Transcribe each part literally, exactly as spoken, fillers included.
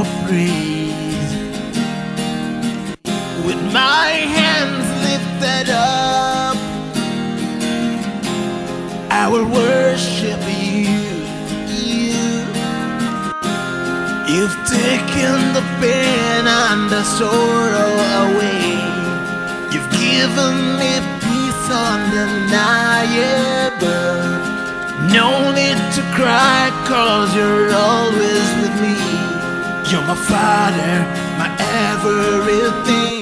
your praise. With my hands lifted up, I will worship you. You, you've taken the pain and the sorrow away. You've given me peace undeniable. No need to cry, cause you're always with me. You're my Father, my everything.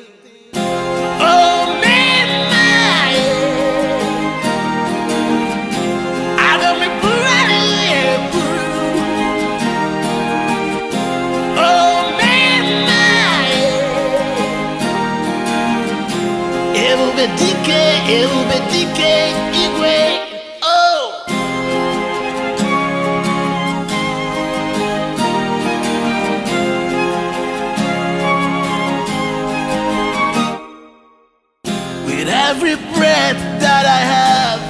Oh, man, my, I got me pretty blue. Oh, man, my, it'll be decay, it'll be decay, igwe. With every breath that I have,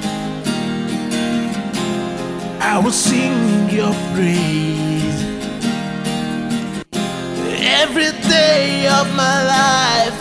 I will sing your praise. Every day of my life,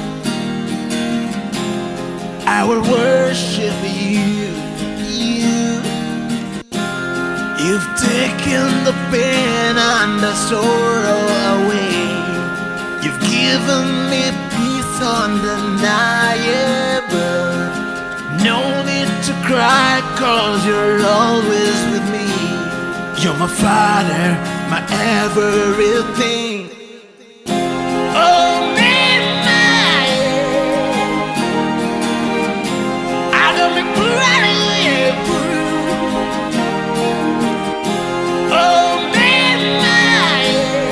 I will worship you. You, you've taken the pain and the sorrow away. You've given me peace undeniable. No need to cry, cause you're always with me. You're my Father, my everything. Oh, man, my, I got me pretty blue. Oh, man, my,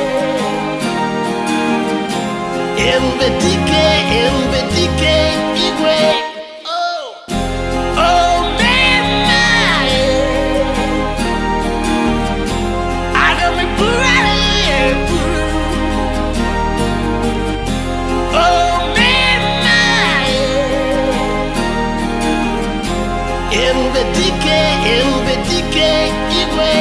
it'll be decay, it'll be decay, igwe. Oh, oh, man, my, I got me pretty blue. Oh, man, my, it'll be decay, it'll be decay, igwe.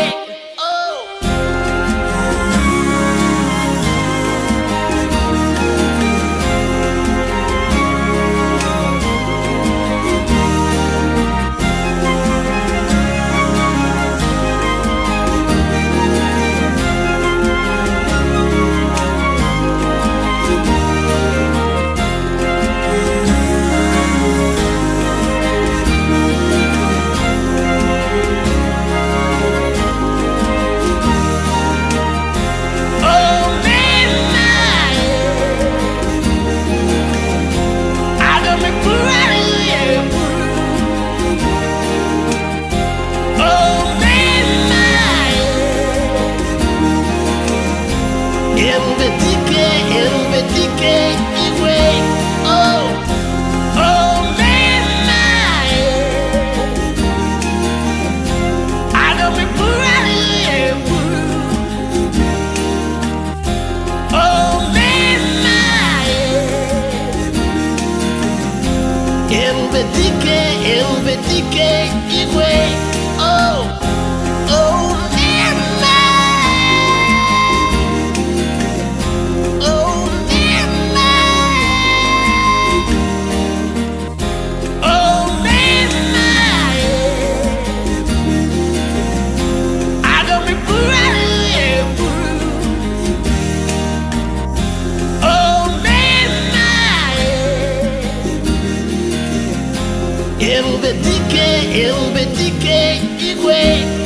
It'll be decay, it'll be decay, igwe. Oh, oh, man, my, I got me pretty blue. Oh, man, my, it'll be decay, it'll be decay, igwe. Oh, oh, man, my. It'll be decay, it'll be decay, igwe.